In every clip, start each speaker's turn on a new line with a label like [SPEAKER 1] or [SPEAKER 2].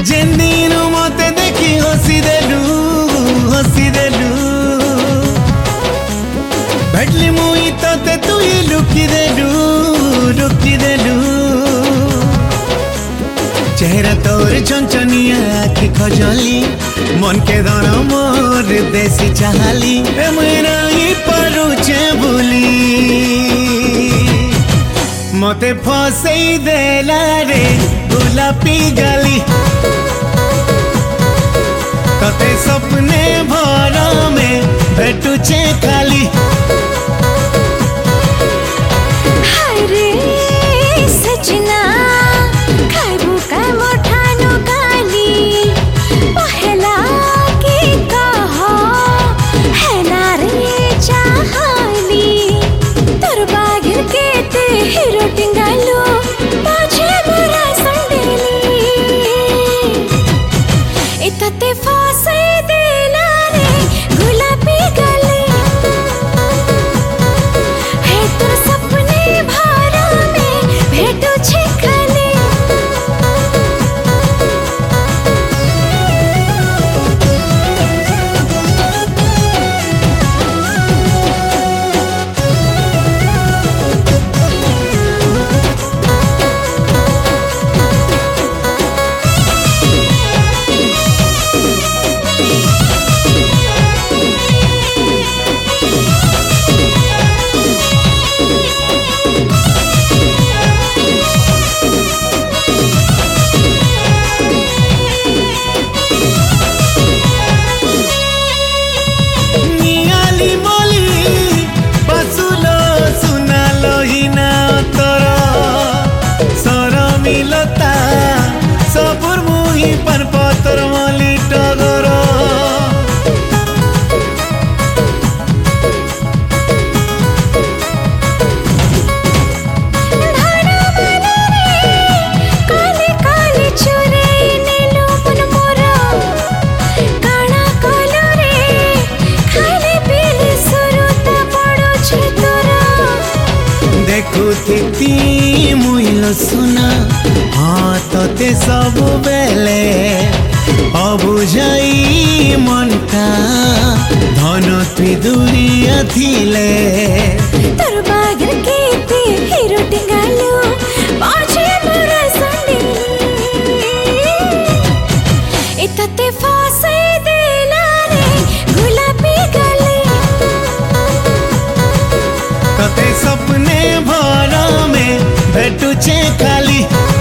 [SPEAKER 1] जेन दिन मते देखी हसी देलु भेटली मुई तते तुई लुकी देलु चेहरा तोर चंचनिया आखि खजली मन के दर मोर देसी चाहली मेरा ही परुचे बुली मते फसई देला रे गुलापी गाली तते सपने भर में भेटुचे खाली
[SPEAKER 2] हाय रे सजना खाइबू का मोठानो गाली पहला की कह है ना रे चाहली तोर बागिर के ते हीरो टिंगालो पाछे मोरा संडेली इतते फासे देला रे गुलाबी गली है तोर सपने भारा में भेटो छे खाली सबुर मुही पर पतर मली टगर काले काले चोरे नेलो मन मोरा काना कलो रे खाली पीली सुरुता पड़ो छे तोरा
[SPEAKER 1] देखु थी मुइल सुना हाँ तते सब बेले अबुझाई मनटा धन तुई दूरिया थिले
[SPEAKER 2] तोर बागर के ते हीरो टिंगालो पाछे मोरा संडेली इतते फासे देला रे गुलाबी गली
[SPEAKER 1] तते सपने भर में भेटुचे खाली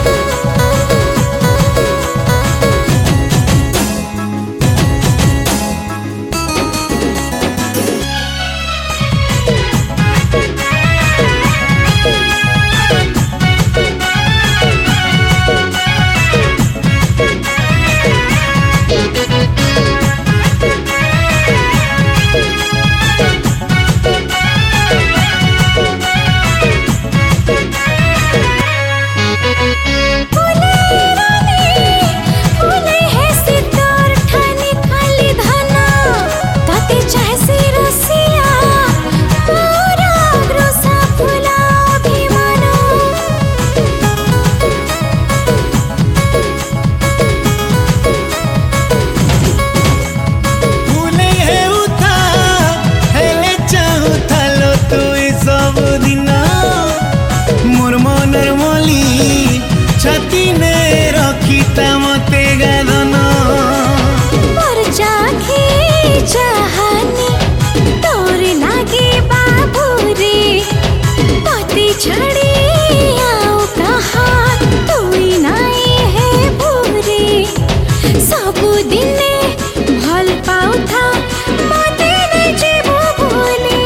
[SPEAKER 1] छाती ने रखी मते गादन
[SPEAKER 2] पर जाखी चाहनी तोर लागे बाबू रे पति छड़ी आओ कहा तुई नाई है पूरी सब दिने भल पाउ था मते ने जीवो भूली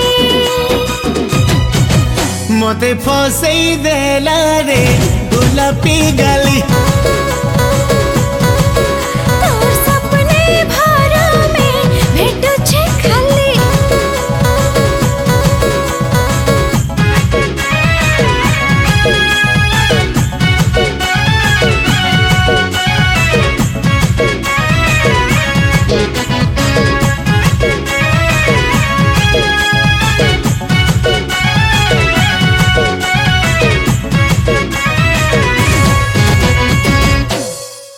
[SPEAKER 1] मते फसई देला रे गुलापी गाली